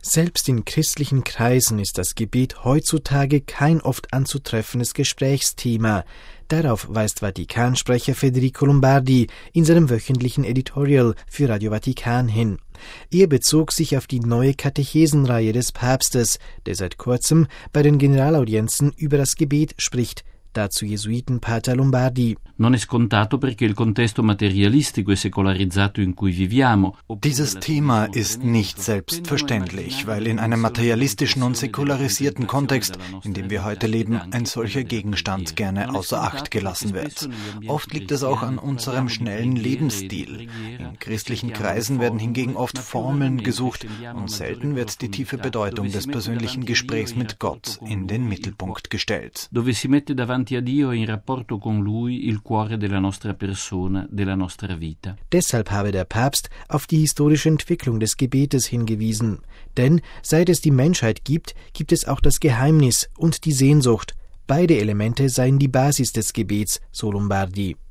Selbst in christlichen Kreisen ist das Gebet heutzutage kein oft anzutreffendes Gesprächsthema. Darauf weist Vatikansprecher Federico Lombardi in seinem wöchentlichen Editorial für Radio Vatikan hin. Er bezog sich auf die neue Katechesenreihe des Papstes, der seit kurzem bei den Generalaudienzen über das Gebet spricht. Dazu Jesuitenpater Lombardi. Dieses Thema ist nicht selbstverständlich, weil in einem materialistischen und säkularisierten Kontext, in dem wir heute leben, ein solcher Gegenstand gerne außer Acht gelassen wird. Oft liegt es auch an unserem schnellen Lebensstil. In christlichen Kreisen werden hingegen oft Formeln gesucht und selten wird die tiefe Bedeutung des persönlichen Gesprächs mit Gott in den Mittelpunkt gestellt. A Dio in rapporto con lui il cuore della nostra persona, della nostra vita. Deshalb habe der Papst auf die historische Entwicklung des Gebetes hingewiesen. Denn seit es die Menschheit gibt, gibt es auch das Geheimnis und die Sehnsucht. Beide Elemente seien die Basis des Gebets, so Lombardi.